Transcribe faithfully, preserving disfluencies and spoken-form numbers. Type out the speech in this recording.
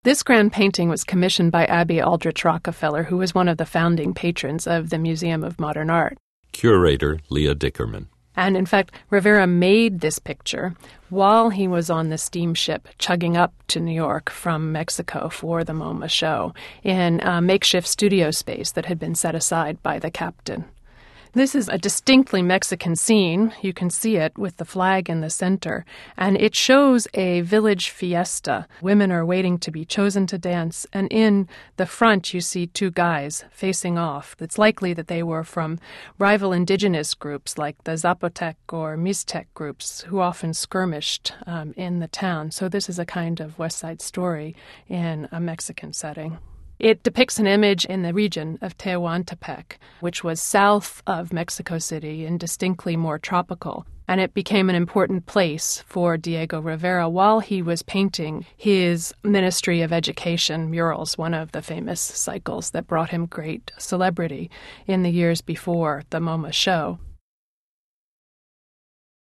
This grand painting was commissioned by Abby Aldrich Rockefeller, who was one of the founding patrons of the Museum of Modern Art. Curator Leah Dickerman. And in fact, Rivera made this picture while he was on the steamship chugging up to New York from Mexico for the MoMA show in a makeshift studio space that had been set aside by the captain. This is a distinctly Mexican scene. You can see it with the flag in the center. And it shows a village fiesta. Women are waiting to be chosen to dance. And in the front, you see two guys facing off. It's likely that they were from rival indigenous groups like the Zapotec or Mixtec groups who often skirmished um, in the town. So this is a kind of West Side Story in a Mexican setting. It depicts an image in the region of Tehuantepec, which was south of Mexico City and distinctly more tropical. And it became an important place for Diego Rivera while he was painting his Ministry of Education murals, one of the famous cycles that brought him great celebrity in the years before the MoMA show.